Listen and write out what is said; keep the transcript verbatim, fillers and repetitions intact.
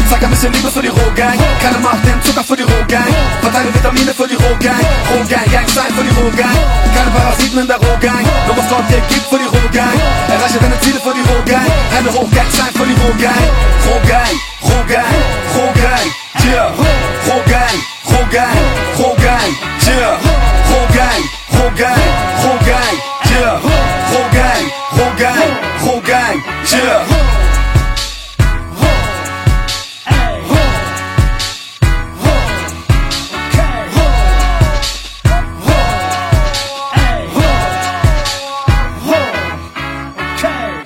Sag ein bisschen Liebe für die Rohgang. Keine Macht, den Zucker für die Rohgang. Verteile Vitamine für die Rohgang. Rohgang, Gang sein für die Rohgang. Keine Parasiten in der Rohgang. Nur was Gott dir gibt für die Rohgang. Erreiche deine Ziele für die Rohgang. Hände hoch, Gang sein für die Rohgang.